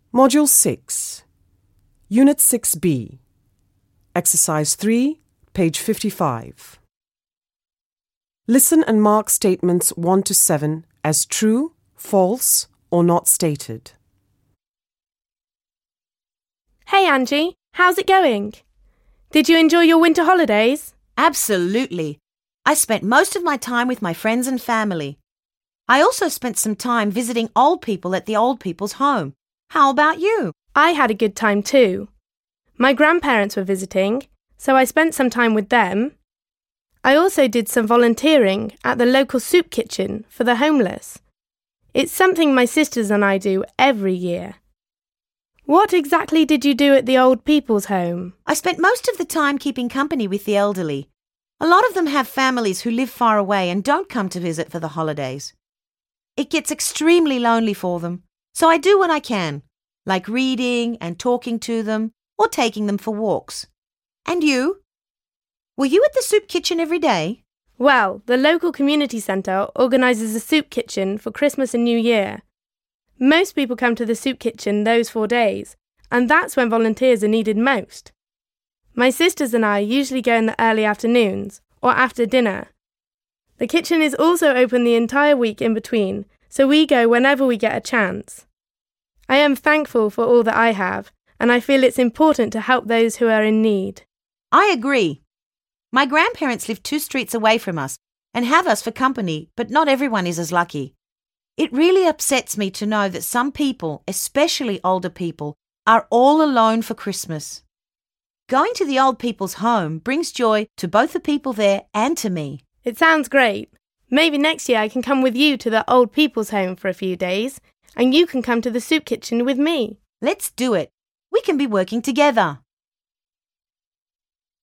Module 6, Unit 6B, Exercise 3, page 55. Listen and mark statements 1 to 7 as true, false, or not stated. Hey Angie, how's it going? Did you enjoy your winter holidays? Absolutely. I spent most of my time with my friends and family. I also spent some time visiting old people at the old people's home. How about you? I had a good time too. My grandparents were visiting, so I spent some time with them. I also did some volunteering at the local soup kitchen for the homeless. It's something my sisters and I do every year. What exactly did you do at the old people's home? I spent most of the time keeping company with the elderly. A lot of them have families who live far away and don't come to visit for the holidays. It gets extremely lonely for them, so I do what I can, like reading and talking to them or taking them for walks. And you? Were you at the soup kitchen every day? Well, the local community centre organises a soup kitchen for Christmas and New Year. Most people come to the soup kitchen those 4 days, and that's when volunteers are needed most. My sisters and I usually go in the early afternoons, or after dinner. The kitchen is also open the entire week in between, so we go whenever we get a chance. I am thankful for all that I have, and I feel it's important to help those who are in need. I agree. My grandparents live 2 streets away from us and have us for company, but not everyone is as lucky. It really upsets me to know that some people, especially older people, are all alone for Christmas. Going to the old people's home brings joy to both the people there and to me. It sounds great. Maybe next year I can come with you to the old people's home for a few days, and you can come to the soup kitchen with me. Let's do it. We can be working together.